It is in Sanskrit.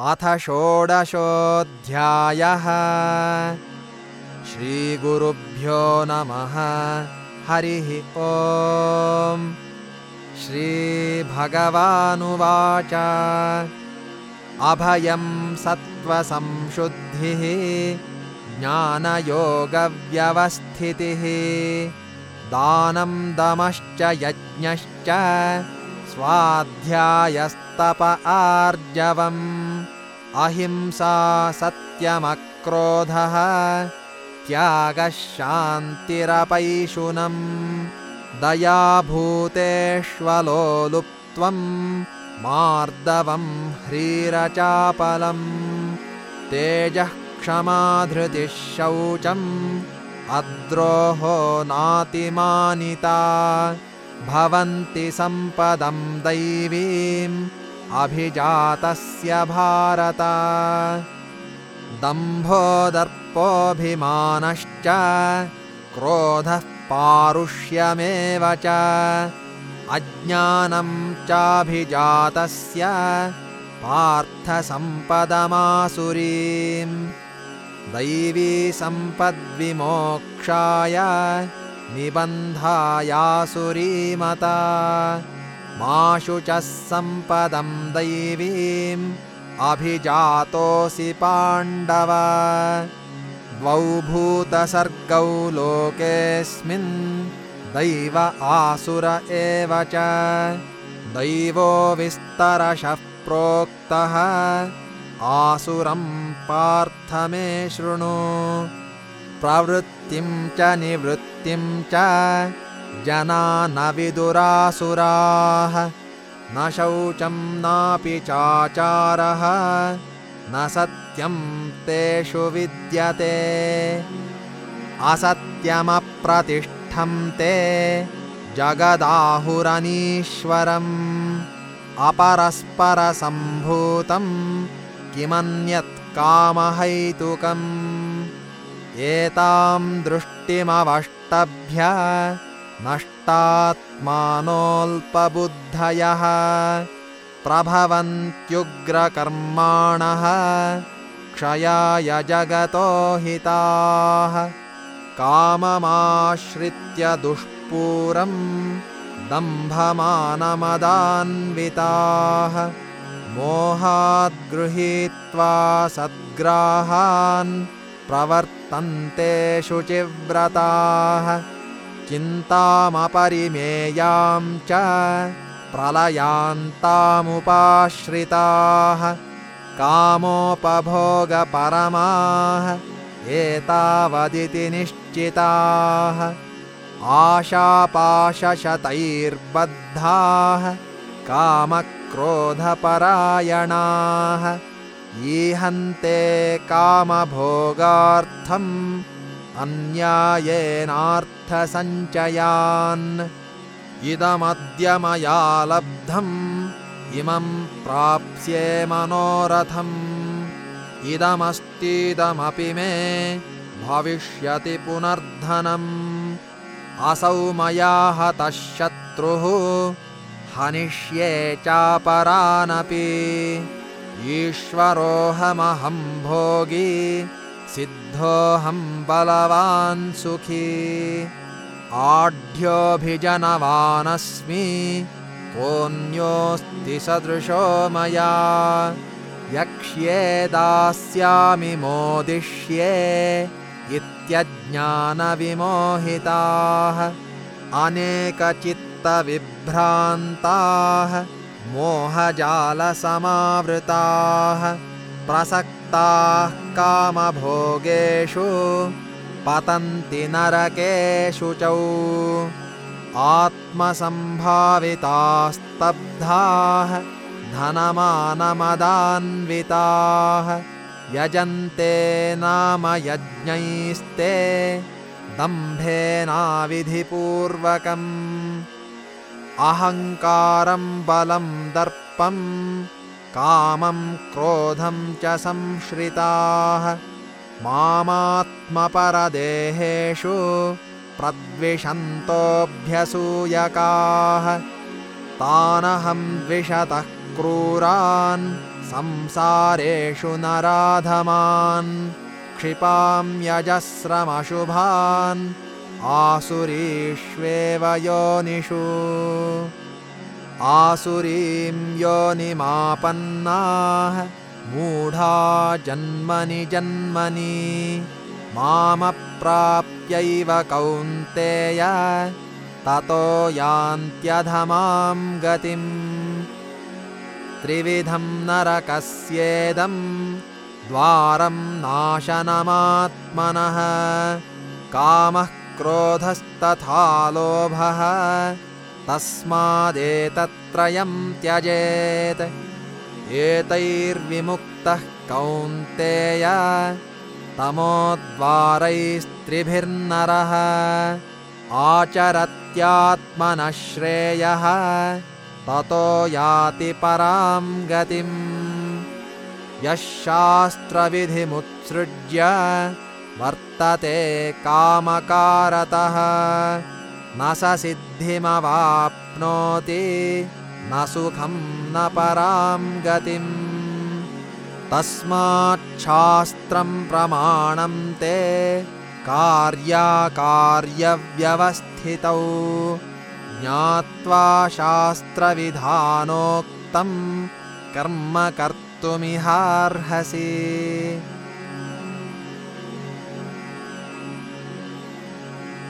अथ षोडशोऽध्यायः। श्रीगुरुभ्यो नमः। हरिः ॐ। श्रीभगवानुवाच अभयं सत्त्वसंशुद्धिः ज्ञानयोगव्यवस्थितिः दानं दमश्च यज्ञश्च स्वाध्यायस्तप आर्जवम् अहिंसा सत्यमक्रोधः त्यागः शान्तिरपैशुनम् दयाभूतेष्वलोलुप्त्वं मार्दवं ह्रीरचापलम् तेजः क्षमा धृतिः शौचम् अद्रोहो नातिमानिता भवन्ति सम्पदं दैवीम् अभिजातस्य भारत दम्भो दर्पोऽभिमानश्च क्रोधः पारुष्यमेव च अज्ञानं चाभिजातस्य पार्थसम्पदमासुरीम् दैवी सम्पद्विमोक्षाय निबन्धायासुरीमता मा शुचः सम्पदं दैवीम् अभिजातोऽसि पाण्डव द्वौ भूतसर्गौ लोकेऽस्मिन् दैव आसुर एव च दैवो विस्तरशः प्रोक्तः आसुरं पार्थ मे शृणु प्रवृत्तिं च निवृत्तिं च जना न विदुरासुराः न शौचं नापि चाचारः न सत्यं तेषु विद्यते असत्यमप्रतिष्ठं ते जगदाहुरनीश्वरम् अपरस्परसम्भूतं किमन्यत् कामहैतुकम् एतां दृष्टिमवष्टभ्य नष्टात्मानोऽल्पबुद्धयः प्रभवन्त्युग्रकर्माणः क्षयाय जगतो हिताः काममाश्रित्य दुष्पूरं दम्भमानमदान्विताः मोहाद् गृहीत्वा सद्ग्राहान् प्रवर्तन्ते शुचिव्रताः चिन्तामपरिमेयां च प्रलयान्तामुपाश्रिताः कामोपभोगपरमाः एतावदिति निश्चिताः आशापाशशतैर्बद्धाः कामक्रोधपरायणाः ईहन्ते कामभोगार्थम् अन्यायेनार्थसञ्चयान् इदमद्य मया लब्धम् इमं प्राप्स्ये मनोरथम् इदमस्तीदमपि मे भविष्यति पुनर्धनम् असौ मया हतः शत्रुः हनिष्ये चापरानपि ईश्वरोऽहमहं भोगी सिद्धोऽहं बलवान् सुखी आढ्योऽभिजनवानस्मि कोऽन्योऽस्ति सदृशो मया यक्ष्ये दास्यामि मोदिष्ये इत्यज्ञानविमोहिताः अनेकचित्तविभ्रान्ताः मोहजालसमावृताः प्रसक्ताः कामभोगेषु पतन्ति नरकेषु च आत्मसम्भावितास्तब्धाः धनमानमदान्विताः यजन्ते नाम यज्ञैस्ते दम्भेनाविधिपूर्वकम् अहङ्कारं बलं दर्पं कामं क्रोधं च संश्रिताः मामात्मपरदेहेषु प्रद्विषन्तोऽभ्यसूयकाः तानहं द्विषतः क्रूरान् संसारेषु नराधमान् क्षिपाम्यजस्रमशुभान् आसुरीष्वेव योनिषु आसुरीं योनिमापन्नाः मूढा जन्मनि जन्मनि मामप्राप्यैव कौन्तेय ततो यान्त्यधमां गतिम् त्रिविधं नरकस्येदं द्वारं नाशनमात्मनः कामः क्रोधस्तथा लोभः तस्मादेतत्त्रयं त्यजेत् एतैर्विमुक्तः कौन्तेय तमोद्वारैस्त्रिभिर्नरः आचरत्यात्मनः श्रेयः ततो याति परां गतिम् यः शास्त्रविधिमुत्सृज्य वर्तते कामकारतः न स सिद्धिमवाप्नोति न सुखं न परां गतिम् तस्माच्छास्त्रं प्रमाणं ते कार्याकार्यव्यवस्थितौ ज्ञात्वा शास्त्रविधानोक्तं कर्म कर्तुमिहार्हसि।